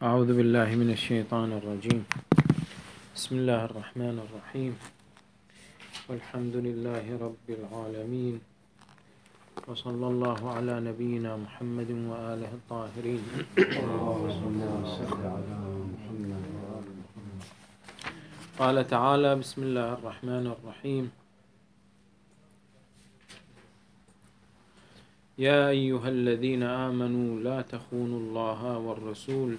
أعوذ بالله من الشيطان الرجيم. بسم الله الرحمن الرحيم. والحمد لله رب العالمين، وصلى الله على نبينا محمد وآله الطاهرين. قال تعالى: بسم الله الرحمن الرحيم. يا أيها الذين آمنوا لا تخونوا الله والرسول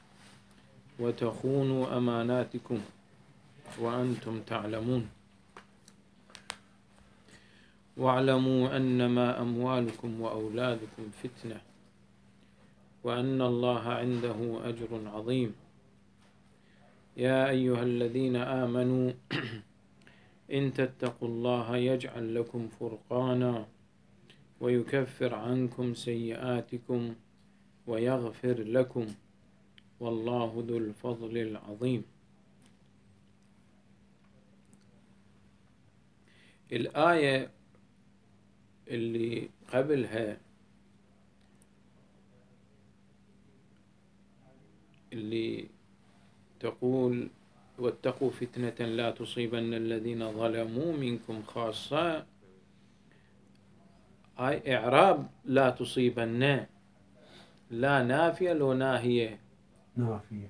وتخونوا أماناتكم وأنتم تعلمون واعلموا أنما أموالكم وأولادكم فتنة وأن الله عنده أجر عظيم. يا أيها الذين آمنوا إن تتقوا الله يجعل لكم فرقانا ويكفر عنكم سيئاتكم ويغفر لكم والله ذو الفضل العظيم. الآية اللي قبلها اللي تقول: واتقوا فتنة لا تصيبن الذين ظلموا منكم خاصة، هاي إعراب لا تصيبن، لا نافية لو ناهية. نافية.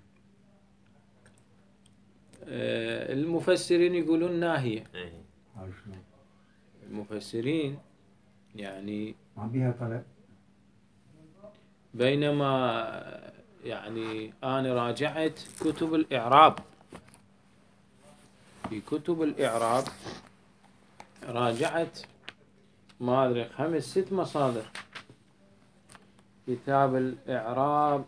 المفسرين يقولون ناهية. هاي شلون؟ المفسرين يعني ما بيها طلب. بينما يعني أنا راجعت كتب الإعراب، في كتب الإعراب راجعت ما أدري 5-6 مصادر. كتاب الإعراب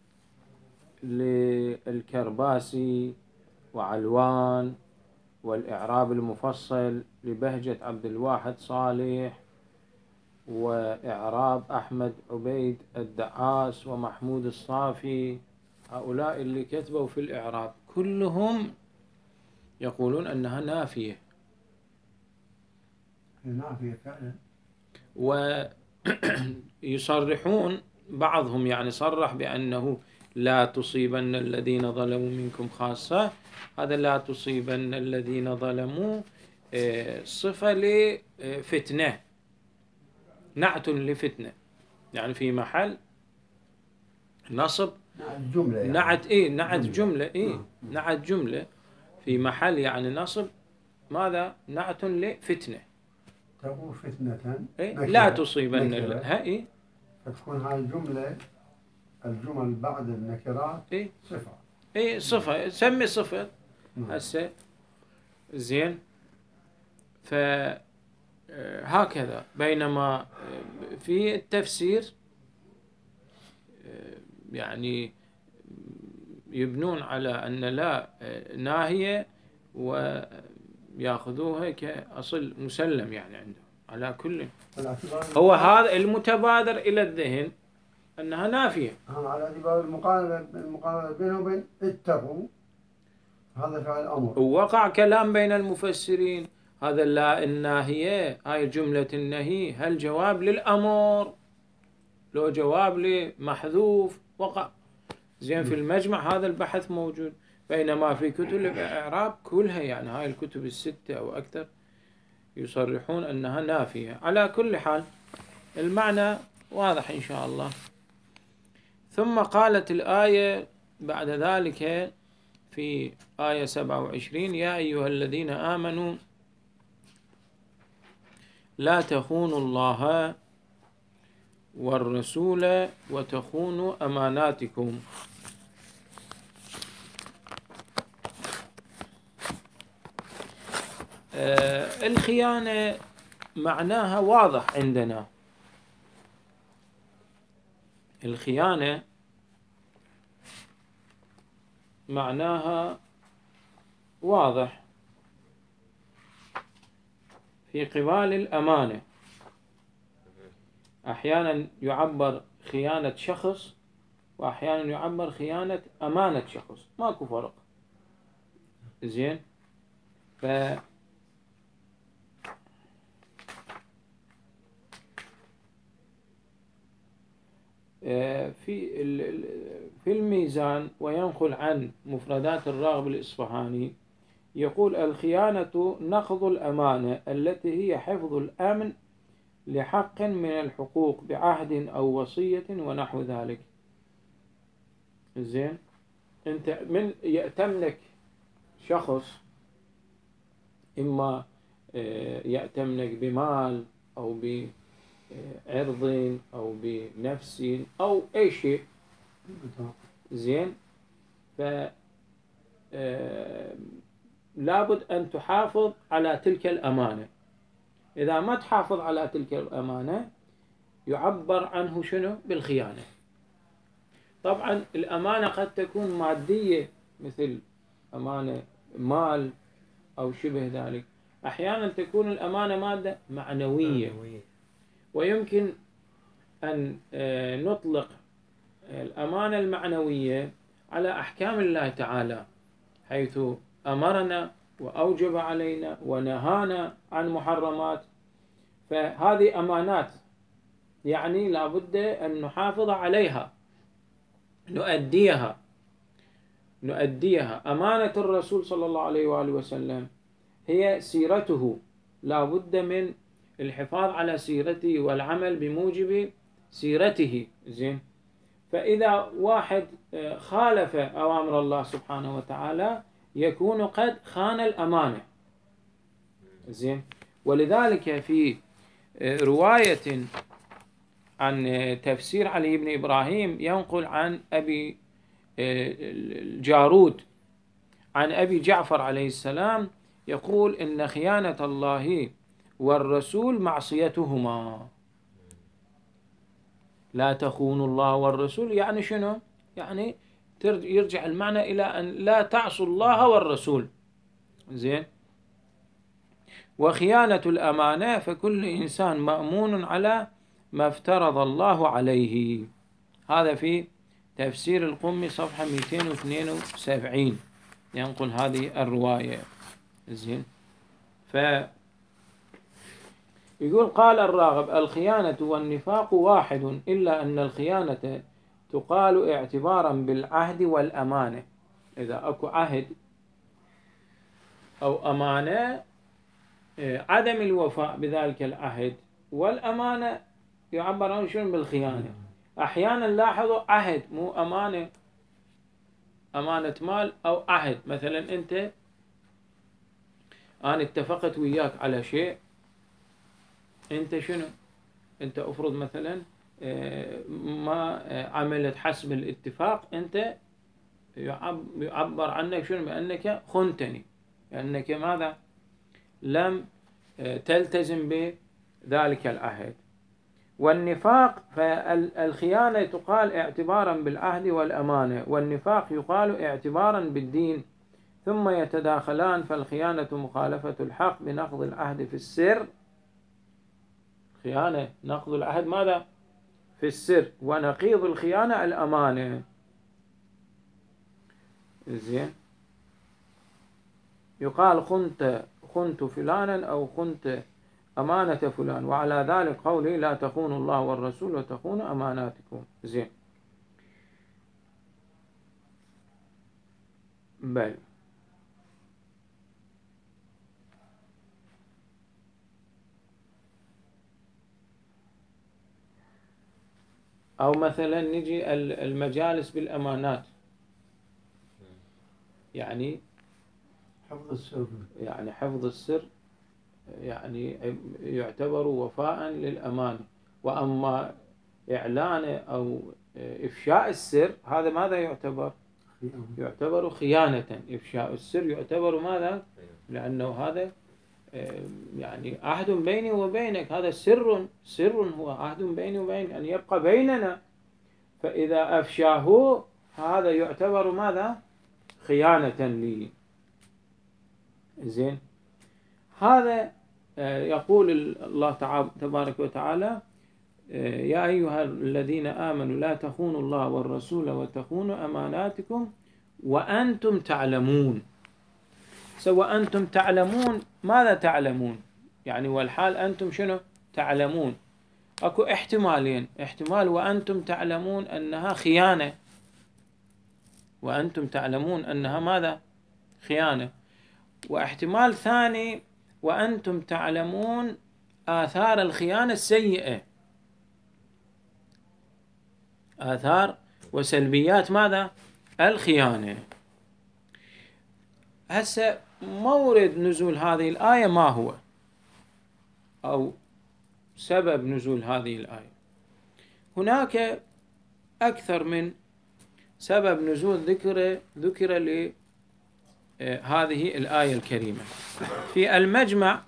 للكرباسي وعلوان، والإعراب المفصل لبهجة عبد الواحد صالح، وإعراب أحمد عبيد الدعاس ومحمود الصافي. هؤلاء اللي كتبوا في الإعراب كلهم يقولون أنها نافية، نافية فعلا. ويصرحون بعضهم يعني صرح بأنه لا تصيبن الذين ظلموا منكم خاصة. هذا لا تصيبن الذين ظلموا صفة لفتنة، نعت لفتنة، يعني في محل نصب جملة يعني. نعت جملة نعت جملة في محل يعني نصب ماذا؟ نعت لفتنة. تقول فتنة لا تصيبن فتكون هاي الجمل بعد النكرات صفة. صفة، سمي صفة هسه. زين، فهكذا. بينما في التفسير يعني يبنون على أن لا ناهية ويأخذوها كأصل مسلم يعني عندهم. على كل هو هذا المتبادر إلى الذهن أنها نافية. على اعتبار المقارنة بينه وبين اتقوا، هذا فعل أمر. ووقع كلام بين المفسرين، هذا لا الناهية، هاي جملة النهي هل جواب للأمر لو جواب لمحذوف؟ وقع. زين، في المجمع هذا البحث موجود، بينما في كتب الإعراب كلها يعني هاي الكتب الستة أو أكثر يصرحون أنها نافية. على كل حال المعنى واضح إن شاء الله. ثم قالت الآية بعد ذلك في آية 27: يا أيها الذين آمنوا لا تخونوا الله والرسول وتخونوا أماناتكم. الخيانة معناها واضح عندنا. الخيانة معناها واضح في قبال الأمانة. أحيانا يعبر خيانة شخص، وأحيانا يعبر خيانة أمانة شخص، ماكو فرق. زين، في الميزان وينقل عن مفردات الراغب الإصفهاني يقول: الخيانة نقض الأمانة التي هي حفظ الأمن لحق من الحقوق بعهد أو وصية ونحو ذلك. زين، أنت من يأتمنك شخص، إما يأتمنك بمال أو بعرض أو بنفس أو أي شيء، زين، لابد أن تحافظ على تلك الأمانة. إذا ما تحافظ على تلك الأمانة يعبر عنه شنو؟ بالخيانة. طبعا الأمانة قد تكون مادية مثل أمانة مال أو شبه ذلك، أحيانا تكون الأمانة مادة معنوية، ويمكن أن نطلق الأمانة المعنوية على أحكام الله تعالى، حيث أمرنا وأوجب علينا ونهانا عن محرمات، فهذه أمانات، يعني لابد أن نحافظ عليها، نؤديها. أمانة الرسول صلى الله عليه وآله وسلم هي سيرته، لابد من الحفاظ على سيرته والعمل بموجب سيرته. زين، فإذا واحد خالف أوامر الله سبحانه وتعالى يكون قد خان الأمانة. زين، ولذلك في رواية عن تفسير علي بن إبراهيم ينقل عن أبي الجارود عن أبي جعفر عليه السلام يقول: إن خيانة الله والرسول معصيتهما. لا تخونوا الله والرسول، يعني شنو؟ يعني يرجع المعنى إلى أن لا تعصوا الله والرسول. زين، وخيانة الأمانة فكل إنسان مأمون على ما افترض الله عليه. هذا في تفسير القمي صفحة 272 ينقل هذه الرواية. زين، يقول: قال الراغب: الخيانة والنفاق واحد، إلا أن الخيانة تقال اعتبارا بالعهد والأمانة. إذا أكو عهد أو أمانة، عدم الوفاء بذلك العهد والأمانة يعبر عنه شنو؟ بالخيانة. أحيانا لاحظوا عهد مو أمانة، أمانة مال أو عهد، مثلا أنا اتفقت وياك على شيء، أنت شنو؟ أنت أفرض مثلا ما عملت حسب الاتفاق، أنت يعبر عنك شنو؟ بأنك خنتني، لأنك ماذا؟ لم تلتزم بذلك العهد. والنفاق فالخيانة تقال اعتبارا بالعهد والأمانة، والنفاق يقال اعتبارا بالدين، ثم يتداخلان. فالخيانة مخالفة الحق بنقض العهد في السر، خيانة نقض العهد ماذا؟ في السر، ونقيض الخيانة الأمانة. زين، يقال خنت فلانا أو خنت أمانة فلان، وعلى ذلك قوله: لا تخونوا الله والرسول وتخونوا أماناتكم. زين، بل أو مثلا نجي المجالس بالأمانات، يعني حفظ السر، يعني حفظ السر، يعني يعتبر وفاء للأمانة. وأما إعلان أو إفشاء السر هذا ماذا يعتبر؟ يعتبر خيانة. إفشاء السر يعتبر ماذا؟ لأنه هذا يعني عهد بيني وبينك، هذا سر هو عهد بيني وبينك أن يبقى بيننا، فإذا أفشاه هذا يعتبر ماذا؟ خيانة لي. زين، هذا يقول الله تبارك وتعالى: يا أيها الذين آمنوا لا تخونوا الله والرسول وتخونوا أماناتكم وأنتم تعلمون. سواء أنتم تعلمون، ماذا تعلمون؟ يعني والحال أنتم شنو تعلمون؟ أكو احتمالين: احتمال وأنتم تعلمون أنها خيانة، وأنتم تعلمون أنها ماذا؟ خيانة. واحتمال ثاني وأنتم تعلمون آثار الخيانة السيئة، آثار وسلبيات ماذا؟ الخيانة. هسه مورد نزول هذه الآية ما هو؟ أو سبب نزول هذه الآية؟ هناك أكثر من سبب نزول ذكر لهذه الآية الكريمة. في المجمع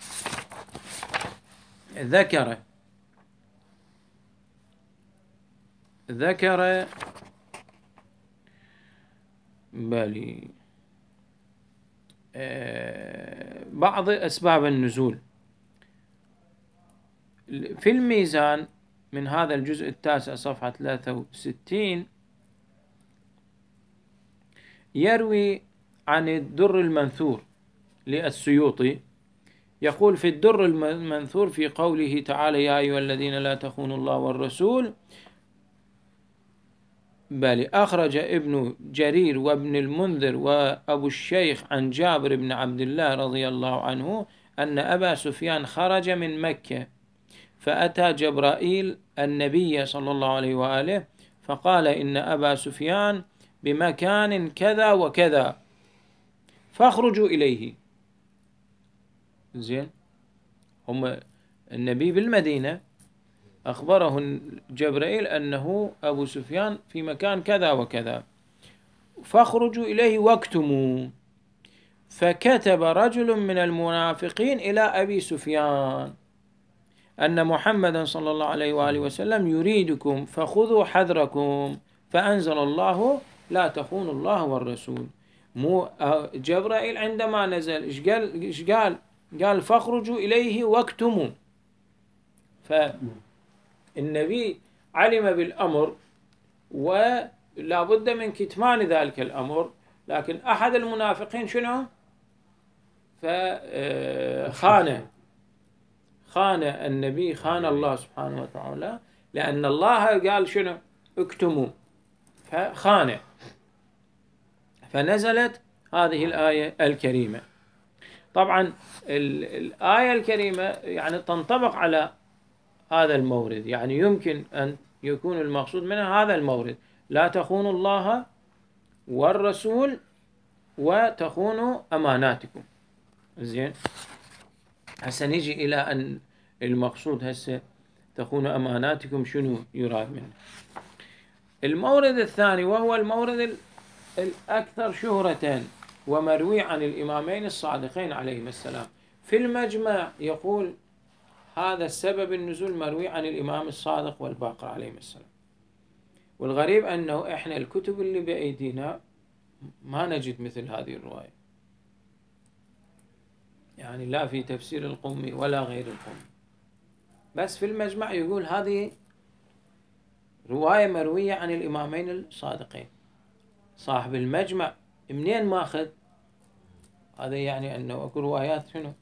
ذكر بعض أسباب النزول. في الميزان من هذا الجزء 9 صفحة 63 يروي عن الدر المنثور للسيوطي، يقول في الدر المنثور في قوله تعالى يا أيها الذين لا تخونوا الله والرسول، بل أخرج ابن جرير وابن المنذر وأبو الشيخ عن جابر بن عبد الله رضي الله عنه أن أبا سفيان خرج من مكة فأتى جبرائيل النبي صلى الله عليه وآله فقال إن أبا سفيان بمكان كذا وكذا فاخرجوا إليه. زين، هم النبي بالمدينة أخبره جبرائيل أنه أبو سفيان في مكان كذا وكذا فاخرجوا إليه واكتموا. فكتب رجل من المنافقين إلى أبي سفيان أن محمدا صلى الله عليه وآله وسلم يريدكم فخذوا حذركم، فأنزل الله لا تخونوا الله والرسول. مو جبرائيل عندما نزل إيش قال؟ قال فاخرجوا إليه واكتموا. فالنبي علم بالأمر ولا بد من كتمان ذلك الأمر، لكن أحد المنافقين شنو؟ خان النبي، خان الله سبحانه وتعالى، لأن الله قال شنو؟ اكتموا، فخان. فنزلت هذه الآية الكريمة. طبعا الآية الكريمة يعني تنطبق على هذا المورد، يعني يمكن أن يكون المقصود منها هذا المورد، لا تخونوا الله والرسول وتخونوا أماناتكم. زين، هسه نيجي إلى أن المقصود هسه تخونوا أماناتكم شنو يراد منه. المورد الثاني وهو المورد الأكثر شهرة ومروي عن الإمامين الصادقين عليهما السلام. في المجمع يقول هذا السبب النزول مروي عن الإمام الصادق والباقر عليهما السلام. والغريب أنه إحنا الكتب اللي بأيدينا ما نجد مثل هذه الرواية، يعني لا في تفسير القمي ولا غير القمي، بس في المجمع يقول هذه رواية مروية عن الإمامين الصادقين. صاحب المجمع منين ماخذ هذا؟ يعني أنه أكو روايات شنو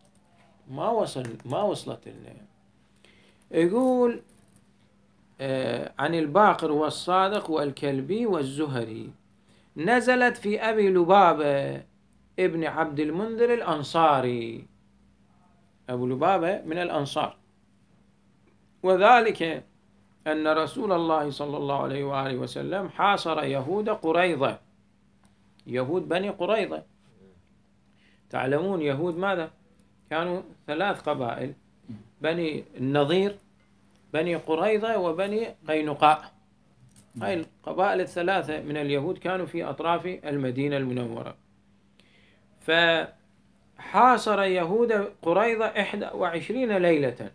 ما وصلت لنا. يقول عن الباقر والصادق والكلبي والزهري نزلت في أبي لبابة ابن عبد المنذر الأنصاري. أبو لبابة من الأنصار، وذلك أن رسول الله صلى الله عليه وآله وسلم حاصر يهود قريظة، يهود بني قريظة. تعلمون يهود ماذا؟ كانوا 3 قبائل، بني النضير، بني قريظة، وبني قينقاع. هاي القبائل ال3 من اليهود كانوا في أطراف المدينة المنورة. فحاصر يهود قريظة 21 ليلة.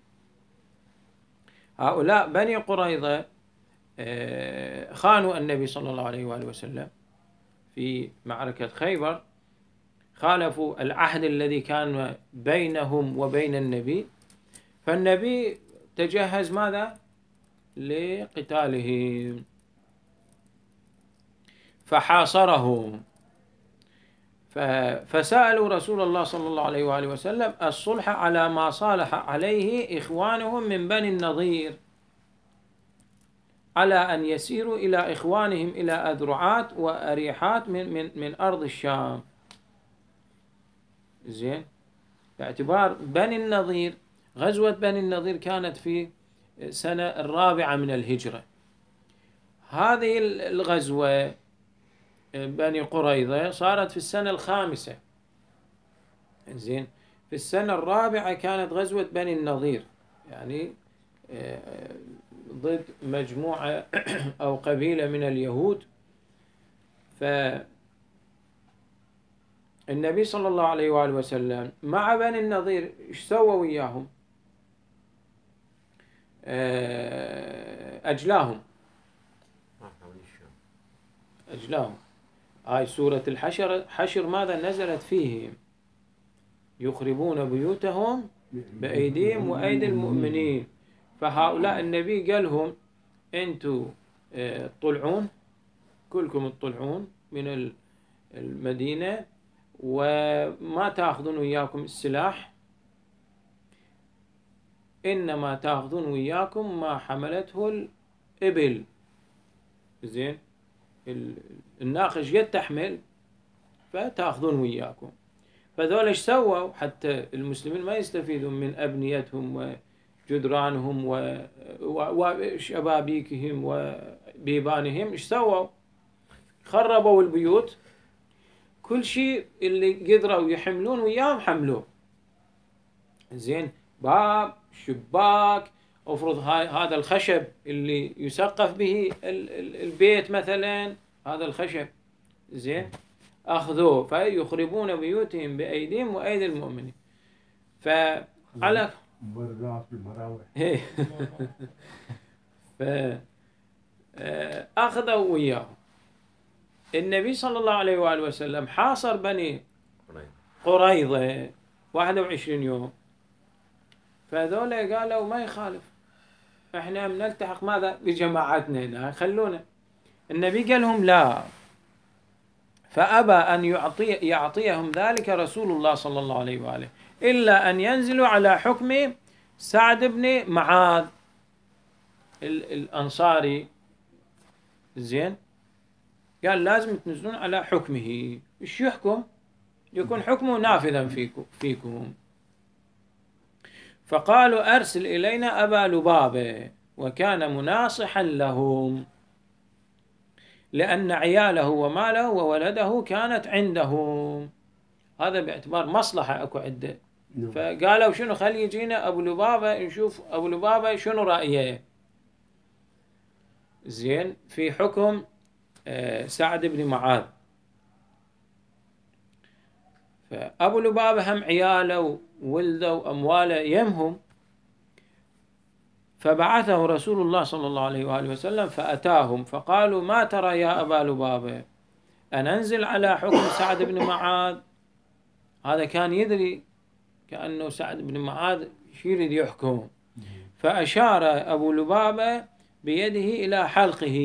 هؤلاء بني قريظة خانوا النبي صلى الله عليه وآله وسلم في معركة خيبر، خالفوا العهد الذي كان بينهم وبين النبي، فالنبي تجهز ماذا؟ لقتالهم، فحاصرهم. فسألوا رسول الله صلى الله عليه وآله وسلم الصلح على ما صالح عليه إخوانهم من بني النضير. على أن يسيروا إلى إخوانهم إلى أذرعات وأريحات من أرض الشام. زين، باعتبار بني النضير، غزوة بني النضير كانت في سنة 4 من الهجرة. هذه الغزوة بني قريظة صارت في السنة 5. زين، في السنة 4 كانت غزوة بني النضير، يعني ضد مجموعة أو قبيلة من اليهود. فالنبي صلى الله عليه وآله وسلم مع بني النضير إيش سوى وياهم؟ أجلاهم. هاي سورة حشر ماذا نزلت فيهم؟ يخربون بيوتهم بأيديهم وأيدي المؤمنين. فهؤلاء النبي قال لهم أنتوا طلعون، كلكم تطلعون من المدينة وما تأخذون وياكم السلاح، إنما تأخذون وياكم ما حملته الإبل. زين، الناقة قد تحمل فتأخذون وياكم. فذول ايش سووا حتى المسلمين ما يستفيدون من أبنيتهم وجدرانهم وشبابيكهم وبيبانهم؟ ايش سووا؟ خربوا البيوت، كل شيء اللي قدروا يحملون وياهم حملوه. زين، باب، شباك، افرض هذا الخشب اللي يسقف به البيت مثلا، هذا الخشب زين اخذوه، فيخربون بيوتهم بايديهم وايدي المؤمنين. فعلى برات المراوح اخذوا وياهم. النبي صلى الله عليه واله وسلم حاصر بني قريظة 21 يوم. فهذول قالوا ما يخالف، احنا بنلتحق ماذا بجماعتنا هنا، خلونا. النبي قال لهم لا، فأبى أن يعطيهم ذلك رسول الله صلى الله عليه وآله إلا أن ينزلوا على حكم سعد بن معاذ الأنصاري. زين، قال لازم تنزلون على حكمه. إيش يحكم؟ يكون حكمه نافذا فيكم. فقالوا أرسل إلينا أبا لبابة، وكان مناصحا لهم لأن عياله وماله وولده كانت عندهم. هذا باعتبار مصلحة أكو عنده. فقالوا شنو، خلي يجينا أبو لبابة نشوف أبو لبابة شنو رأيه. زين، في حكم سعد بن معاذ. فأبو لبابة هم عياله وولده وأمواله يمهم. فبعثه رسول الله صلى الله عليه وآله وسلم فأتاهم فقالوا ما ترى يا أبا لبابة أن أنزل على حكم سعد بن معاذ؟ هذا كان يدري كأنه سعد بن معاذ يريد يحكم. فأشار أبو لبابة بيده إلى حلقه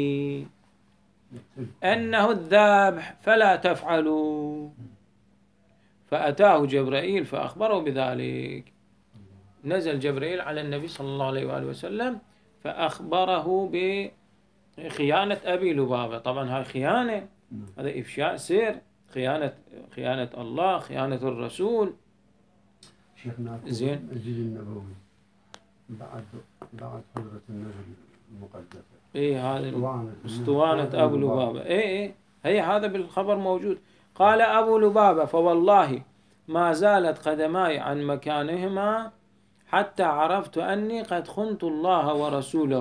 أنه الذابح فلا تفعلوا. فأتاه جبرائيل فأخبره بذلك. نزل جبرائيل على النبي صلى الله عليه وآله وسلم فأخبره بخيانة أبي لبابة. طبعا هاي خيانة، هذا إفشاء سر، خيانة الله، خيانة الرسول. شيخنا زين، الجيل النبوي بعد حضرة النبي المقدسة، هذا اسطوانة أبو لبابة. هي هذا بالخبر موجود. قال أبو لبابة فوالله ما زالت قدماي عن مكانهما حتى عرفت أني قد خنت الله ورسوله.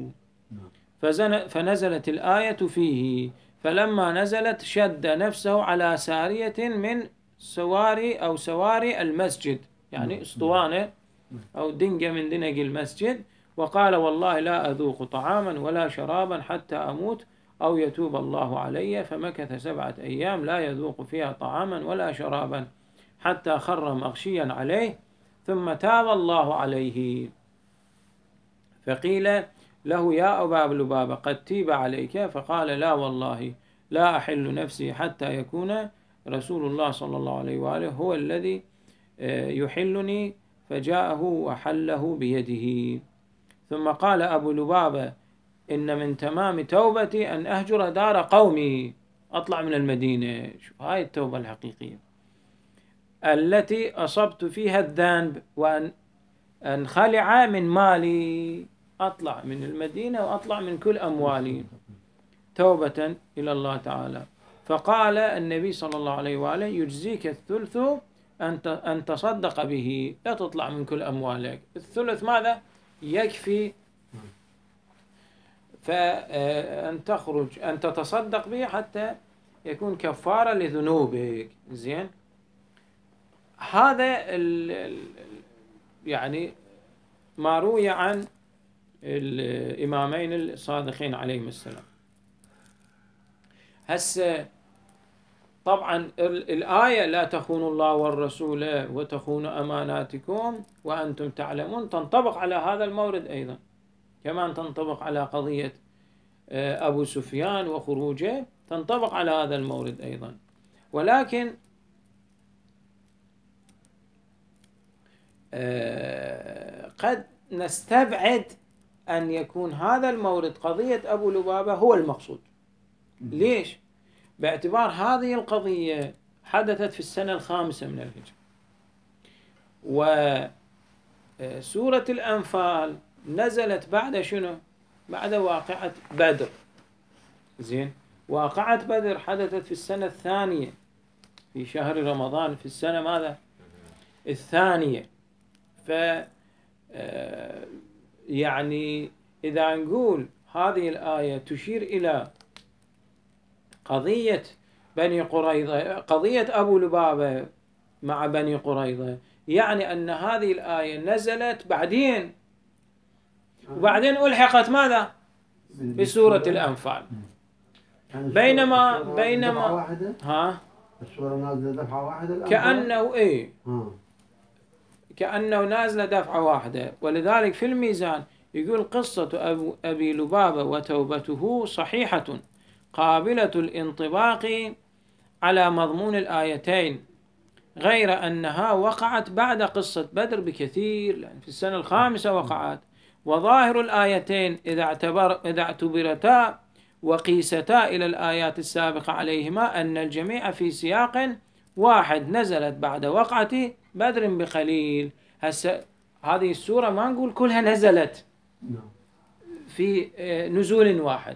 فنزلت الآية فيه، فلما نزلت شد نفسه على سارية من سواري المسجد، يعني اسطوانة أو دنجة من دنج المسجد، وقال والله لا أذوق طعاما ولا شرابا حتى أموت أو يتوب الله علي. فمكث 7 أيام لا يذوق فيها طعاما ولا شرابا حتى خر مغشيا عليه، ثم تاب الله عليه. فقيل له يا أبا لبابة قد تيب عليك؟ فقال لا والله لا أحل نفسي حتى يكون رسول الله صلى الله عليه وآله هو الذي يحلني. فجاءه وحله بيده. ثم قال أبو لبابة إن من تمام توبتي أن أهجر دار قومي، أطلع من المدينة. شوف هاي التوبة الحقيقية التي أصبت فيها الذنب، وأن أنخلع من مالي، أطلع من المدينة وأطلع من كل أموالي توبة إلى الله تعالى. فقال النبي صلى الله عليه وآله يجزيك الثلث أن تصدق به، لا تطلع من كل أموالك. الثلث ماذا؟ يكفي فأن تخرج أن تتصدق به حتى يكون كفارة لذنوبك. زين، هذا يعني ما روي عن الإمامين الصادقين عليهم السلام. هسه طبعا الآية لا تخونوا الله والرسول وتخونوا أماناتكم وأنتم تعلمون تنطبق على هذا المورد أيضا، كمان تنطبق على قضية أبو سفيان وخروجه، تنطبق على هذا المورد أيضا. ولكن قد نستبعد أن يكون هذا المورد قضية أبو لبابة هو المقصود. ليش؟ باعتبار هذه القضية حدثت في السنة 5 من الهجرة، وسورة الأنفال نزلت بعد شنو؟ بعد واقعة بدر. زين، واقعة بدر حدثت في السنة 2 في شهر رمضان في السنة ماذا؟ 2. ف يعني إذا نقول هذه الآية تشير إلى قضية بني قريظة، قضية أبو لبابة مع بني قريظة، يعني أن هذه الآية نزلت بعدين، وبعدين ألحقت ماذا؟ بسورة الأنفال. يعني بينما السورة نازلة دفعة واحدة كأنه كأنه نازلة دفعة واحدة. ولذلك في الميزان يقول قصة أبي لبابة وتوبته صحيحة قابلة الانطباق على مضمون الآيتين، غير أنها وقعت بعد قصة بدر بكثير، لأن في السنة 5 وقعت. وظاهر الآيتين إذا اعتبرتا وقيستا إلى الآيات السابقة عليهما أن الجميع في سياق واحد نزلت بعد وقعة بدر بقليل. هذه السورة ما نقول كلها نزلت في نزول واحد،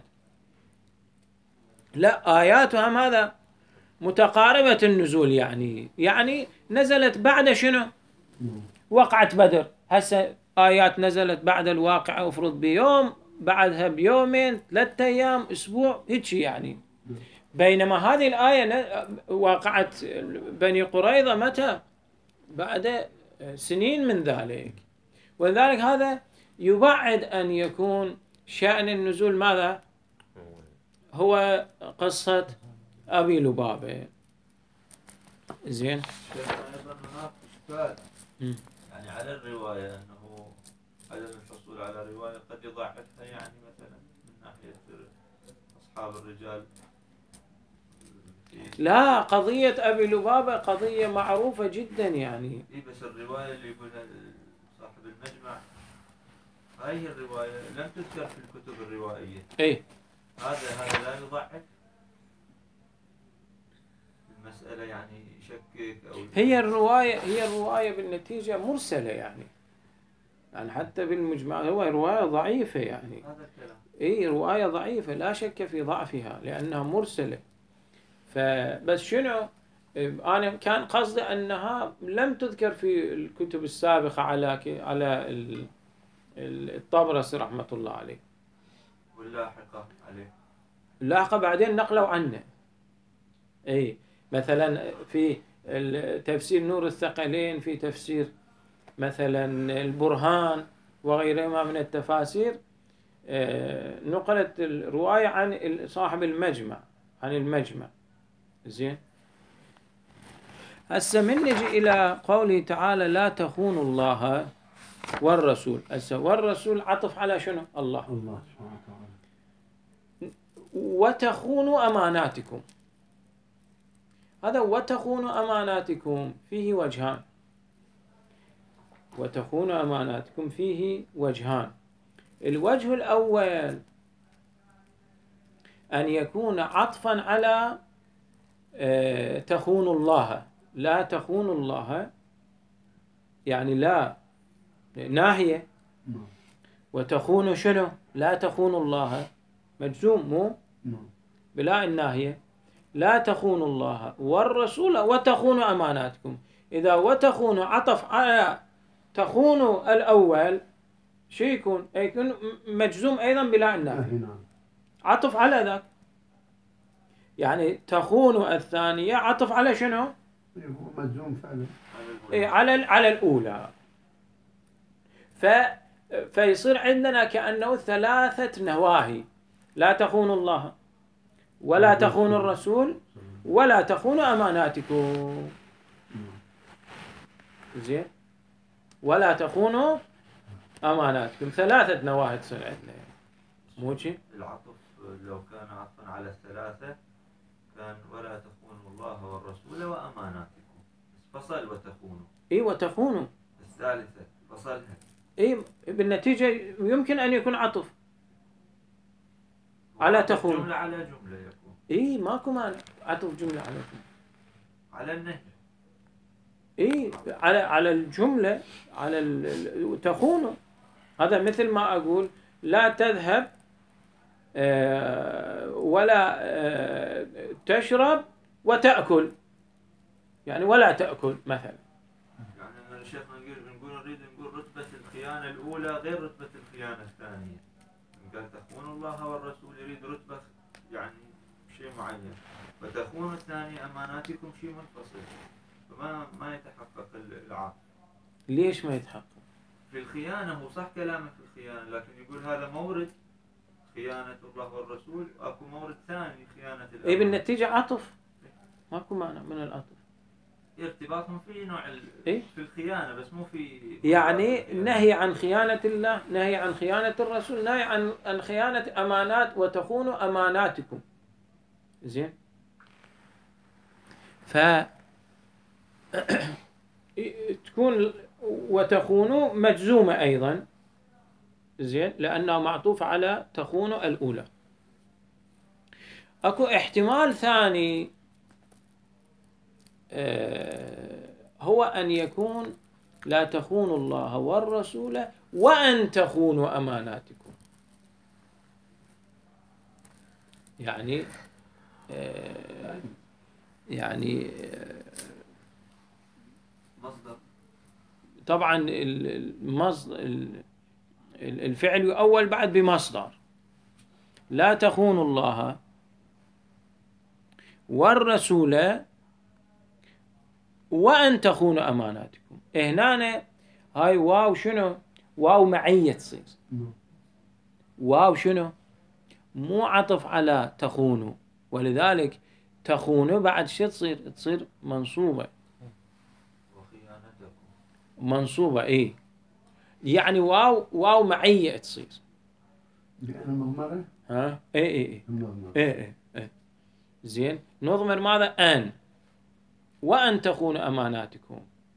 لا، آياتها ماذا؟ متقاربة النزول، يعني نزلت بعد شنو؟ وقعة بدر. هسه آيات نزلت بعد الواقعة افرض بيوم، بعدها بيومين، 3 أيام، أسبوع، هيك يعني. بينما هذه الآية وقعت بني قريظة متى؟ بعد سنين من ذلك. ولذلك هذا يبعد أن يكون شأن النزول ماذا؟ هو قصة أبي لبابة. زين، يعني على الرواية أنه عدم الحصول على رواية قد يضاعفها، يعني مثلا من ناحية أصحاب الرجال. لا، قضية أبي لبابة قضية معروفة جدا يعني. بس الرواية اللي يقولها صاحب المجمع هاي الرواية لم تذكر في الكتب الروائية. هذا لا يضاعف المسألة، يعني يشكك أو هي الرواية بالنتيجة مرسلة يعني حتى بالمجمع هو رواية ضعيفة يعني. هذا الكلام رواية ضعيفة لا شك في ضعفها لأنها مرسلة. فبس شنو أنا كان قصدي أنها لم تذكر في الكتب السابقة على الطبرسي رحمة الله عليه، واللاحقة عليه، اللاحقة بعدين نقلوا عنه. مثلا في تفسير نور الثقلين، في تفسير مثلا البرهان وغيرهما من التفاسير، نقلت الرواية عن صاحب المجمع، عن المجمع. زين، هسه من نجي إلى قوله تعالى لا تخونوا الله والرسول. هسه والرسول عطف على شنو؟ الله سبحانه وتعالى. وتخونوا أماناتكم. هذا وتخونوا أماناتكم فيه وجهان. وتخونوا أماناتكم فيه وجهان. الوجه الأول أن يكون عطفا على تخون الله، لا تخون الله، يعني لا ناهية، وتخون شنو؟ لا تخون الله مجزوم مو بلا الناهية، لا تخونوا الله والرسول وتخونوا أماناتكم. إذا وتخونوا عطف على تخونوا الأول شو يكون؟ يكون مجزوم أيضا بلا الناهية، عطف على ذاك، يعني تخونوا الثانية عطف على شنو؟ مجزوم فعلا على الأولى. فيصير عندنا كأنه ثلاثة نواهي: لا تخونوا الله، ولا تخونوا الرسول، ولا تخونوا أماناتكم. زين، ولا تخونوا أماناتكم، ثلاثة نواهي تصير عندنا. مو شيء؟ العطف لو كان عطفا على الثلاثة كان ولا تخونوا الله والرسول وأماناتكم، فصل وتخونوا. وتخونوا الثالثة فصلها. بالنتيجة يمكن أن يكون عطف على تخون، جملة على جملة يكون. ماكو مانع عطف جملة على جملة، على النهي. على الجملة، على تخونه. هذا مثل ما أقول لا تذهب ولا تشرب وتأكل، يعني ولا تأكل مثلا. يعني شيخنا نريد نقول رتبة الخيانة الأولى غير رتبة الخيانة الثانية. قال تخون الله والرسول يريد رتبة يعني شيء معين، وتخون الثاني أماناتكم شيء منفصل، فما يتحقق العقد. ليش ما يتحقق؟ في الخيانة هو صح كلامه في الخيانة، لكن يقول هذا مورد خيانة الله والرسول، أكو مورد ثاني خيانة الأمانة. بالنتيجة عطف، ماكو مانع من العطف. ارتباطهم في نوع في الخيانة بس مو في يعني نهي عن خيانة الله، نهي عن خيانة الرسول، نهي عن خيانة أمانات، وتخونوا أماناتكم. زين، تكون وتخونوا مجزومة أيضا، زين، لأنه معطوف على تخونوا الأولى. أكو احتمال ثاني هو أن يكون لا تخونوا الله والرسول وأن تخونوا أماناتكم. يعني مصدر. طبعا المصدر الفعل يؤول بعد بمصدر. لا تخونوا الله والرسول وأن تخونوا أماناتكم. هنا هاي واو شنو؟ واو معية تصير. واو شنو؟ مو عطف على تخونوا، ولذلك تخونوا بعد شو تصير منصوبة. منصوبة يعني واو معية تصير. المضمرة؟ ها ايه زين، نضمر ماذا؟ أن، وأن تخونوا أماناتكم.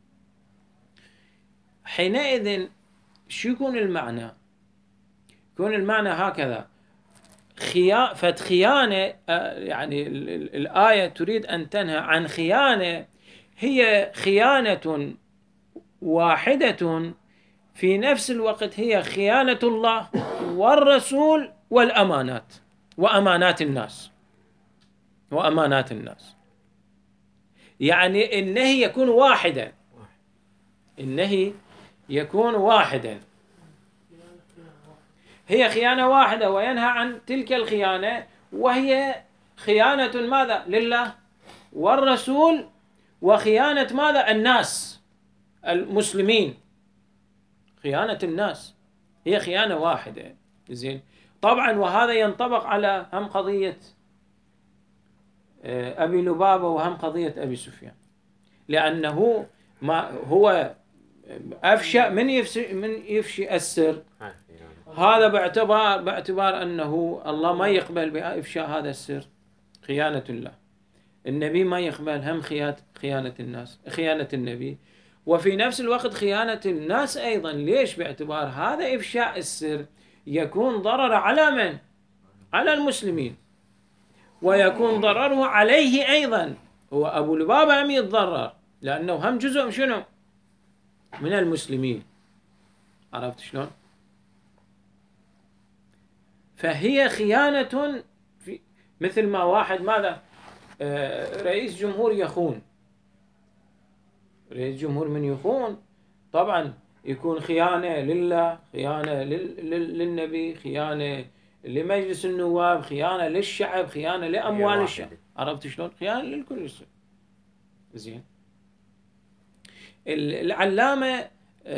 حينئذ شو يكون المعنى؟ يكون المعنى هكذا: فتخيانة، يعني الآية تريد أن تنهى عن خيانة هي خيانة واحدة، في نفس الوقت هي خيانة الله والرسول والأمانات وأمانات الناس. يعني النهي يكون واحدا، النهي يكون واحدا، هي خيانة واحدة، وينهى عن تلك الخيانة، وهي خيانة ماذا؟ لله والرسول، وخيانة ماذا؟ الناس المسلمين. خيانة الناس هي خيانة واحدة. زين، طبعا وهذا ينطبق على هم قضية أبي لبابة وهم قضية أبي سفيان، لأنه ما هو أفشى من يفشي السر، هذا باعتبار أنه الله ما يقبل بإفشاء هذا السر، خيانة الله. النبي ما يقبل هم خيانة الناس، خيانة النبي، وفي نفس الوقت خيانة الناس أيضا. ليش؟ باعتبار هذا إفشاء السر يكون ضرر على من؟ على المسلمين. ويكون ضرره عليه أيضا، هو أبو لبابة هم يتضرر لأنه هم جزء شنو من المسلمين. عرفت شلون؟ فهي خيانة في مثل ما واحد ماذا رئيس جمهور يخون، رئيس جمهور من يخون طبعا يكون خيانة لله، خيانة للنبي، خيانة لمجلس النواب، خيانة للشعب، خيانة لأموال الشعب. عرفت شلون؟ خيانة للكل شيء. زين. العلامة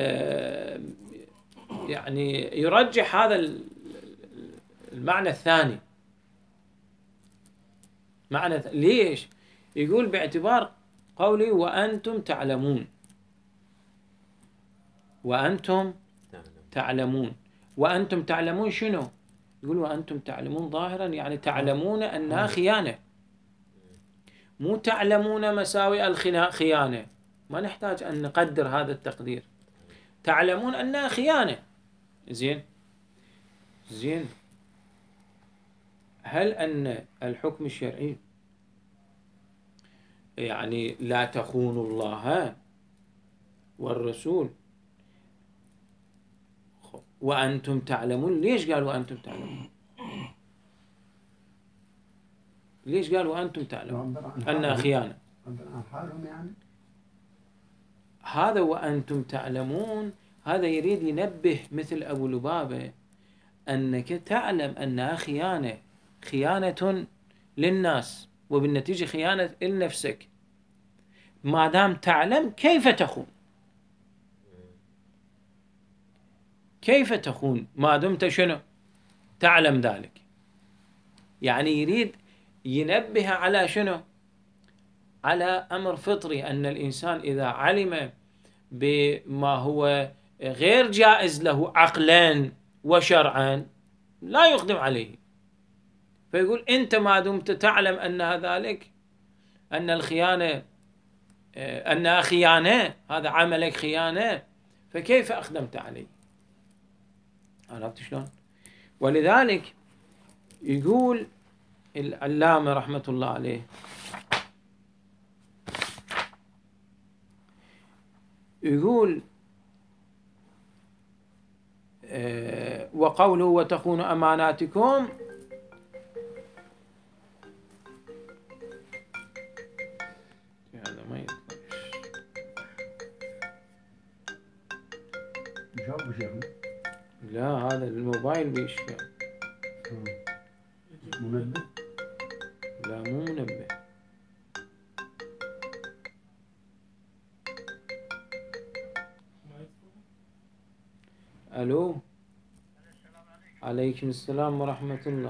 يعني يرجح هذا المعنى الثاني. ليش؟ يقول باعتبار قولي وأنتم تعلمون، وأنتم تعلمون. وأنتم تعلمون شنو؟ يقول وأنتم تعلمون ظاهرا يعني تعلمون أنها خيانة، مو تعلمون مساوئ الخيانة. ما نحتاج أن نقدر هذا التقدير، تعلمون أنها خيانة. زين. هل أن الحكم الشرعي يعني لا تخونوا الله والرسول وأنتم تعلمون؟ ليش قال وأنتم تعلمون؟ ليش قال وأنتم تعلمون أنها خيانة؟ حالهم يعني. هذا وأنتم تعلمون هذا يريد ينبه مثل أبو لبابة أنك تعلم أنها خيانة للناس، وبالنتيجة خيانة لنفسك. ما دام تعلم كيف تخون؟ كيف تخون ما دمت شنو تعلم ذلك؟ يعني يريد ينبه على شنو؟ على أمر فطري، أن الإنسان إذا علم بما هو غير جائز له عقلا وشرعا لا يقدم عليه. فيقول أنت ما دمت تعلم أن ذلك، أن الخيانة أنها خيانة، هذا عملك خيانة، فكيف أقدمت عليه؟ عرفت شلون؟ ولذلك يقول العلامة رحمة الله عليه يقول وقوله وتخونوا أماناتكم، هذا ما يطلع. لا هذا الموبايل بيشكل. منبه؟ لا مو منبه. ألو. عليكم السلام ورحمة الله.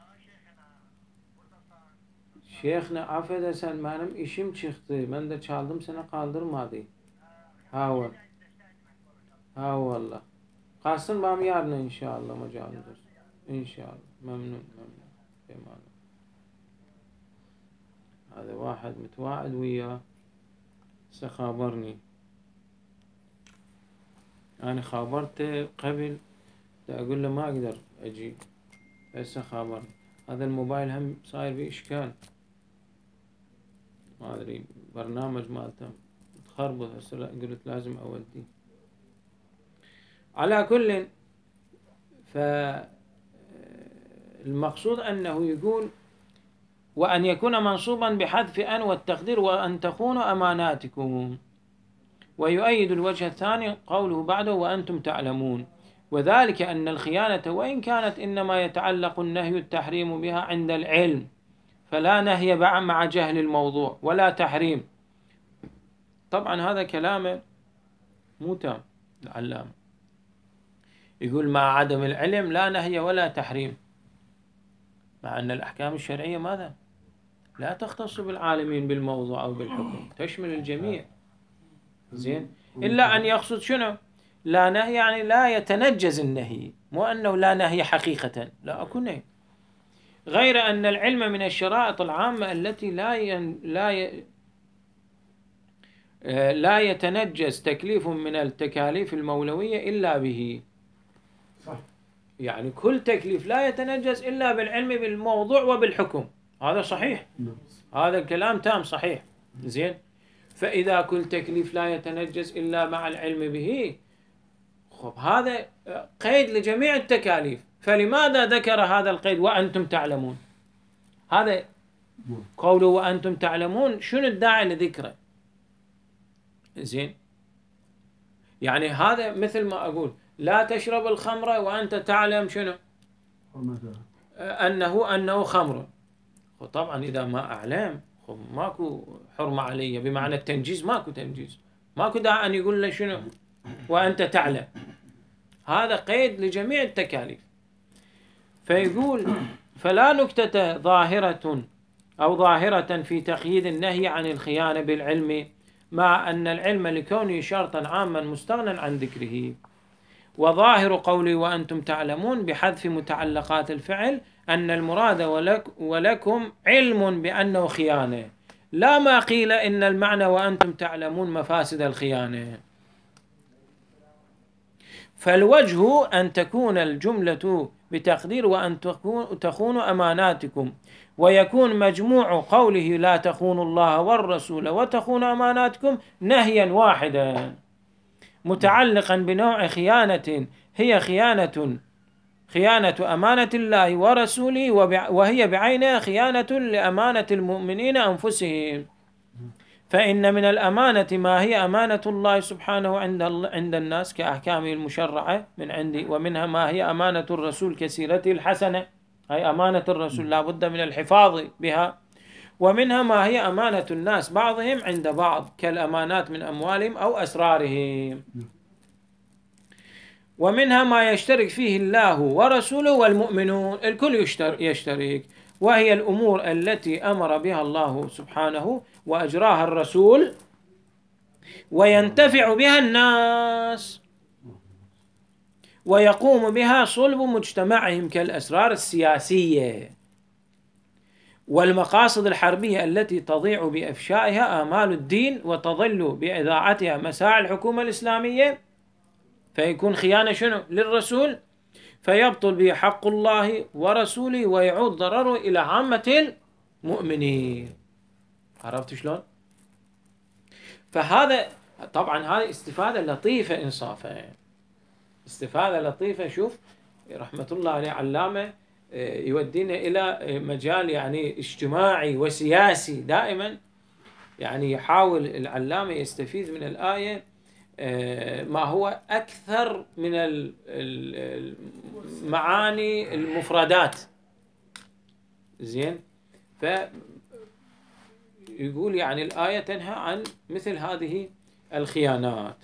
Şeyhne affedersen benim işim çıktı. Ben de çaldım seni kaldırmadı. Ha valla. Kalsın benim yarın inşallah hocamdır. İnşallah. Memnun. Emanet. هذا واحد متواعد وياه سخابرني. أنا خابرته قبل أقول له ما أقدر أجي بس خابرني. هذا الموبايل هم صاير فيه إشكال، ما أدري برنامج مالته تخربط هسه، قلت لازم أوديه. على كل فالمقصود أنه يقول وأن يكون منصوبا بحذف أن والتقدير وأن تخونوا أماناتكم. ويؤيد الوجه الثاني قوله بعده وأنتم تعلمون، وذلك أن الخيانة وإن كانت إنما يتعلق النهي التحريم بها عند العلم، فلا نهي مع جهل الموضوع ولا تحريم. طبعا هذا كلامه مو تام العلامة، يقول مع عدم العلم لا نهي ولا تحريم، مع أن الأحكام الشرعية ماذا؟ لا تختص بالعالمين بالموضوع أو بالحكم، تشمل الجميع. زين. إلا أن يقصد شنو؟ لا نهي يعني لا يتنجز النهي، مو أنه لا نهي حقيقة، لا أكو نهي، غير أن العلم من الشرائط العامة التي لا يتنجز تكليف من التكاليف المولوية إلا به. صح. يعني كل تكليف لا يتنجز إلا بالعلم بالموضوع وبالحكم. هذا صحيح، هذا الكلام تام صحيح. زين، فإذا كل تكليف لا يتنجز إلا مع العلم به، خب هذا قيد لجميع التكاليف، فلماذا ذكر هذا القيد وأنتم تعلمون؟ هذا قوله وأنتم تعلمون، شنو الداعي لذكره؟ زين، يعني هذا مثل ما أقول لا تشرب الخمر وأنت تعلم شنو؟ أنه خمر. طبعا إذا ما أعلم ماكو حرمة علي، بمعنى التنجيز ماكو تنجيز، ماكو داعي أن يقول له شنو وأنت تعلم. هذا قيد لجميع التكاليف. فيقول فلا نكتة ظاهرة في تقييد النهي عن الخيانة بالعلم، مع أن العلم لكونه شرطا عاما مستغنى عن ذكره. وظاهر قولي وأنتم تعلمون بحذف متعلقات الفعل أن المراد ولكم علم بأنه خيانة، لا ما قيل إن المعنى وأنتم تعلمون مفاسد الخيانة. فالوجه أن تكون الجملة بتقدير وأن تخونوا أماناتكم، ويكون مجموع قوله لا تخونوا الله والرسول وتخونوا أماناتكم نهيا واحدا متعلقا بنوع خيانة هي خيانة أمانة الله ورسوله، وهي بعينها خيانة لأمانة المؤمنين أنفسهم. فإن من الأمانة ما هي أمانة الله سبحانه عند الناس كأحكامه المشرعة من عندي، ومنها ما هي أمانة الرسول كسيرته الحسنة، أي أمانة الرسول لا بد من الحفاظ بها. ومنها ما هي أمانة الناس بعضهم عند بعض كالأمانات من أموالهم أو أسرارهم. ومنها ما يشترك فيه الله ورسوله والمؤمنون، الكل يشترك، وهي الأمور التي أمر بها الله سبحانه وأجراها الرسول وينتفع بها الناس ويقوم بها صلب مجتمعهم كالأسرار السياسية والمقاصد الحربية التي تضيع بإفشائها آمال الدين وتضل بإذاعتها مساعي الحكومة الإسلامية، فيكون خيانة شنو للرسول، فيبطل به حق الله ورسوله ويعود ضرره إلى عامة المؤمنين. عرفت شلون؟ فهذا طبعا هذه استفادة لطيفة إنصافا، استفادة لطيفة. شوف رحمة الله عليه علامة يودينا إلى مجال يعني اجتماعي وسياسي دائما، يعني يحاول العلامة يستفيد من الآية ما هو أكثر من المعاني المفردات. زين، فيقول يعني الآية تنهى عن مثل هذه الخيانات.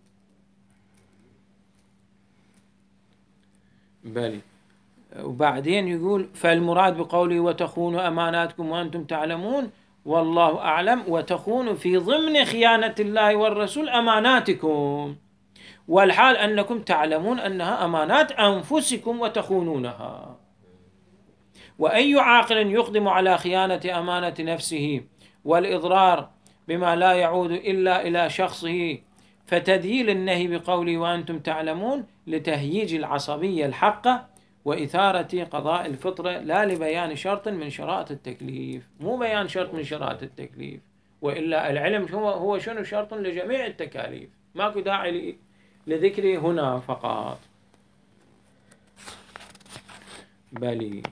بلي، وبعدين يقول فالمراد بقوله وتخونوا أماناتكم وأنتم تعلمون والله أعلم، وتخونوا في ضمن خيانة الله والرسول أماناتكم، والحال أنكم تعلمون أنها أمانات أنفسكم وتخونونها. وأي عاقل يقدم على خيانة أمانة نفسه والإضرار بما لا يعود إلا إلى شخصه، فتدليل النهي بقوله وأنتم تعلمون لتهييج العصبية الحقة وإثارة قضاء الفطرة، لا لبيان شرط من شرائط التكليف. مو بيان شرط من شرائط التكليف، وإلا العلم هو شنو شرط لجميع التكاليف، ماكو داعي لذكره هنا فقط. بلي.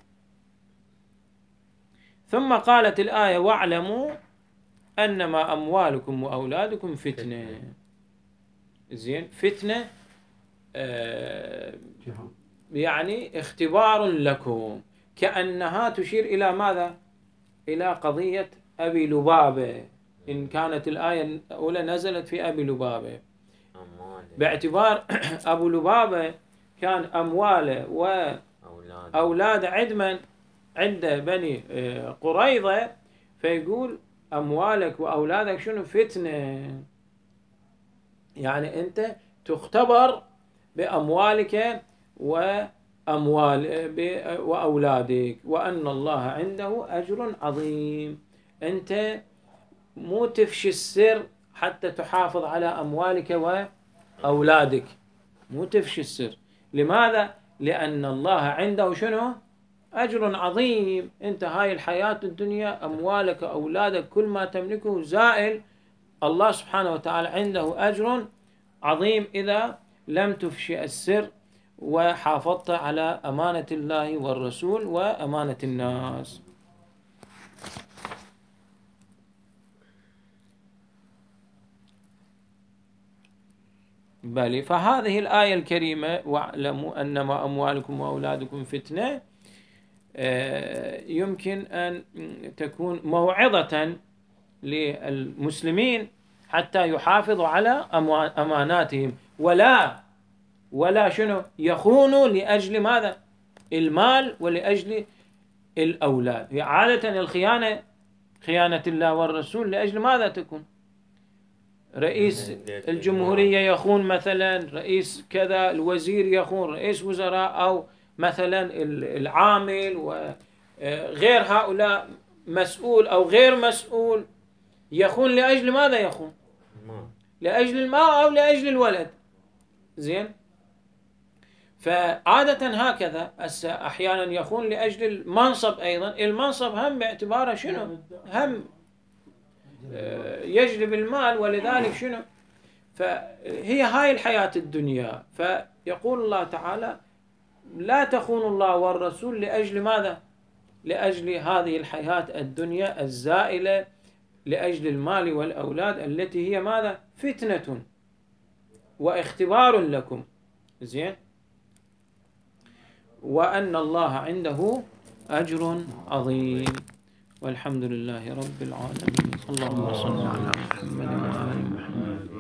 ثم قالت الآية واعلموا أنما أموالكم وأولادكم فتنة. زين، فتنة يعني اختبار لكم، كأنها تشير إلى ماذا؟ إلى قضية أبي لبابة، إن كانت الآية الأولى نزلت في أبي لبابة، باعتبار أبو لبابة كان أمواله وأولاده عدما عند بني قريظة، فيقول أموالك وأولادك شنو فتنة، يعني أنت تختبر بأموالك وأولادك، وأن الله عنده أجر عظيم. أنت مو تفشي السر حتى تحافظ على أموالك وأولادك، مو تفشي السر. لماذا؟ لأن الله عنده شنو؟ أجر عظيم. أنت هاي الحياة الدنيا، أموالك، أولادك، كل ما تملكه زائل. الله سبحانه وتعالى عنده أجر عظيم إذا لم تفشي السر وحافظت على أمانة الله والرسول وأمانة الناس. بل فهذه الآية الكريمة واعلموا أنما أموالكم وأولادكم فتنة يمكن أن تكون موعظة للمسلمين حتى يحافظوا على أماناتهم ولا شنو يخونوا لأجل ماذا؟ المال ولأجل الأولاد. عادة الخيانة، خيانة الله والرسول، لأجل ماذا تكون؟ رئيس الجمهورية يخون مثلا، رئيس كذا، الوزير يخون، رئيس وزراء، أو مثلا العامل وغير هؤلاء، مسؤول أو غير مسؤول، يخون لأجل ماذا يخون؟ لأجل المال أو لأجل الولد. زين؟ فعادة هكذا. أحيانا يخون لأجل المنصب أيضا. المنصب هم باعتباره شنو؟ هم يجلب المال، ولذلك شنو؟ فهي هاي الحياة الدنيا. فيقول الله تعالى لا تخونوا الله والرسول لأجل ماذا؟ لأجل هذه الحياة الدنيا الزائلة، لأجل المال والأولاد التي هي ماذا؟ فتنة واختبار لكم. زين؟ وأن الله عنده أجر عظيم. والحمد لله رب العالمين. اللهم صل على محمد وآل محمد.